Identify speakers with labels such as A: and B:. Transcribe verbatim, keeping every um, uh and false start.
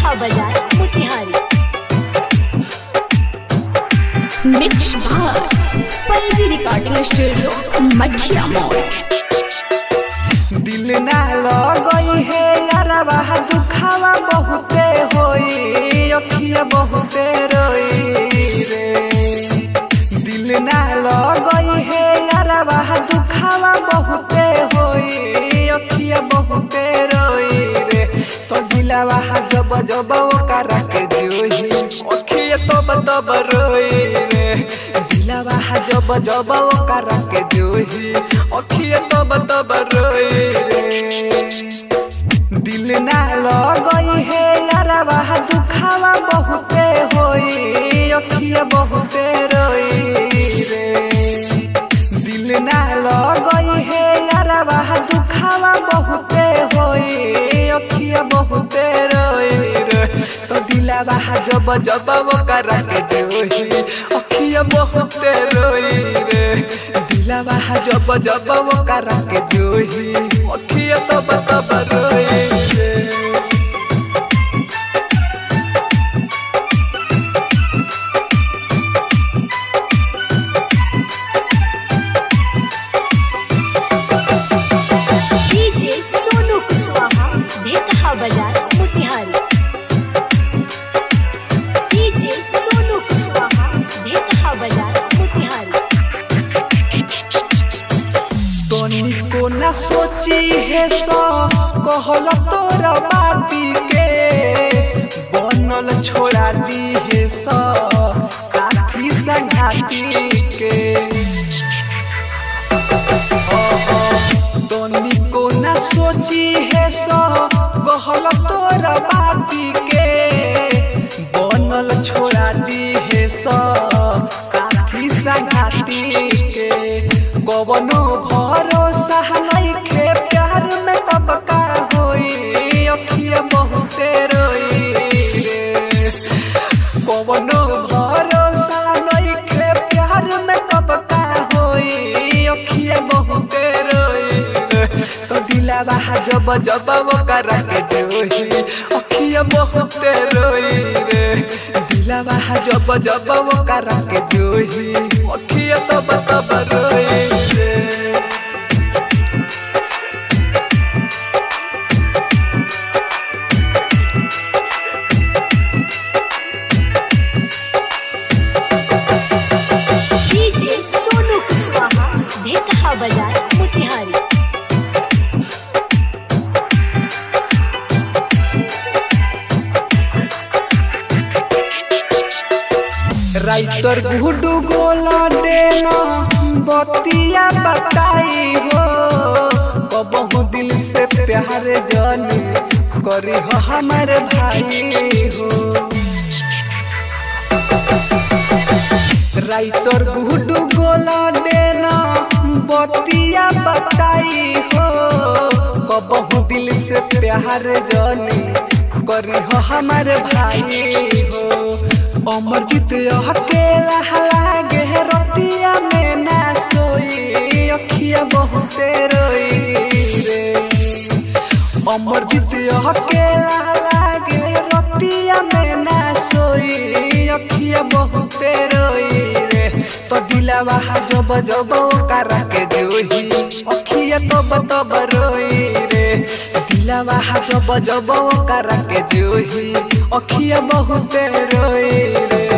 A: बेकहा बाजार मोतिहारी। मिक्स भाग Pallavi recording studio मठिया मोड़।
B: दिल ना लगई है यारवा दुखावा बहुते होई अखिया बहुते रोई रे। दिल ना लगई है यारवा दुखावा बहुते होई अखिया बहुते रोई रे। तो दिलवा जब जब ओकरा के जोही अखिया तब तब रोई रे। दिलवा जब जब ओकरा के जोही अखिया तब तब रोई रे। दिल ना लगई है यारवा दुखावा बहुते होई अखिया बहुते रोई रे। दिल ना लगई है यारवा दुखावा बहुते होई अखिया बहुते रोई रे। तो दिलवा जब जब ओकरा के जोही अखिया बहुते रोई रे। दिलवा जब जब ओकरा के जोही अखिया तब तब रोई रे।
A: डीजे सोनू कुशवाहा बेकहा बाजार मोतिहारी। डीजे सोनू कुशवाहा बेकहा बाजार मोतिहारी।
B: तोनी को न सोची है सो कहल तोरा बाती के बनल छोड़ा दी है सो साथी संगाती के। तोनी को न सोची है सो कहल तोरा बाती के बनल छोड़ा दी है सो साथी संगाती के। कवनो भरोसा नइखे प्यार में कब का होई अखिया बहुते रोई रे। कवनो भरोसा नइखे प्यार में कब का होई अखिया बहुते रोई रे। तो दिलवा जब जब ओकरा के जोही अखिया बहुते रोई रे। दिलवा जब जब ओकरा के जोही अखिया तब तब रोई रे।
A: डीजे सोनू कुशवाहा बेकहा बाजार मोतिहारी।
B: राइटर गुडू गोला देना बतिया बताई हो कबहू दिल से प्यार जानी करी हो हमारे भाई हो। राइटर गुडू गोला देना बतिया बताई हो कबहू दिल से प्यार जानी करी हो हमारे भाई हो। अमरजीत अकेला लागे रतिया में ना सोई अखिया बहुते रोई रे। अमरजीत अकेला लागे रतिया में ना सोई अखिया बहुते रोई रे। तो दिलवा जब जब ओकरा के जोही अखिया तब तब रोई रे। दिलवा जब जब ओकरा के जोही अखिया बहुते रोई रे।